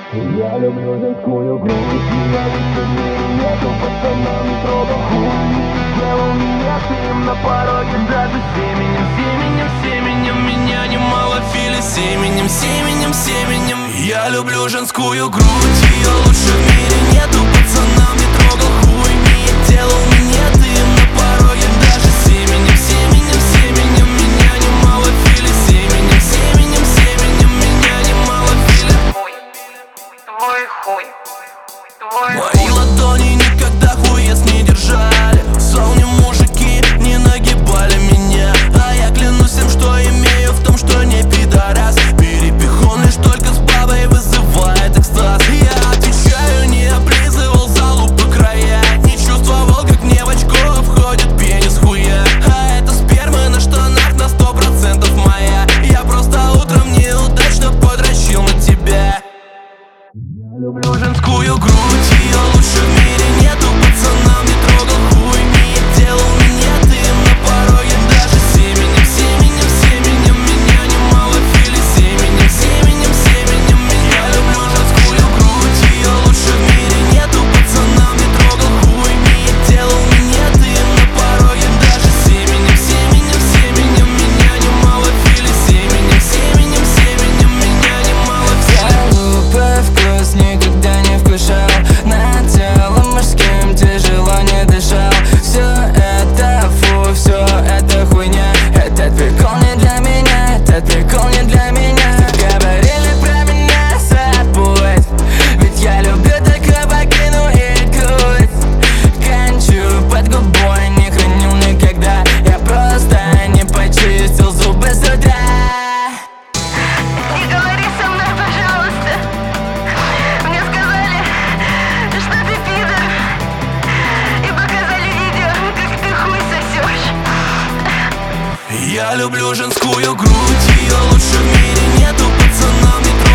Я люблю женскую грудь, я лучше в мире нету, пацанам не трогал хуй. Сделал меня ты на пороге даже семенем, семенем, семенем. Меня немало фили семенем, семенем, семенем. Я люблю женскую грудь, ее лучше в мире нету, пацанам не трогал хуй. Не делал меня ты на пороге даже семенем, семенем, семенем. Меня немало фили семенем, семенем, семенем. Меня немало фили. Твой хуй, твой Мои ладони никогда хуец не держали. В сауне мужики не нагибали меня. А я клянусь тем, что имею, в том, что не пидорас. Перепихон лишь только с бабой вызывает экстаз. Я отвечаю, не облизывал залу по края. Не чувствовал, как мне в очко входит пенис хуя. А это сперма на штанах на 100% моя. Я просто утром неудачно подрочил на тебя. Я люблю женскую грудь, ее лучше в мире нету, пацанам не трогал хуй. Не делал меня ты на пороге даже семенем, семенем, семенем. Меня немало фили семенем, семенем, семенем. Я люблю женскую грудь, ее лучше в мире нету, пацанам не трогал хуй. Не делал меня ты на пороге даже семенем, семенем, семенем. Меня немало фили семенем, семенем, семенем. Меня немало фили. Глупый вкус никогда не вкушал, над телом мужским тяжело не дышал. Все это фу, все это хуйня. Этот прикол не для меня, этот прикол не для меня. Говорили про меня забудь, ведь я люблю только вагину и грудь. Кончу под губой, не хранил никогда. Я просто не почистил зубы с утра. Не говори со мной, пожалуйста. Мне сказали, что ты пидор, и показали видео, как ты хуй сосешь. Я люблю женскую грудь, ее лучше в мире нету, пацанам не трогал.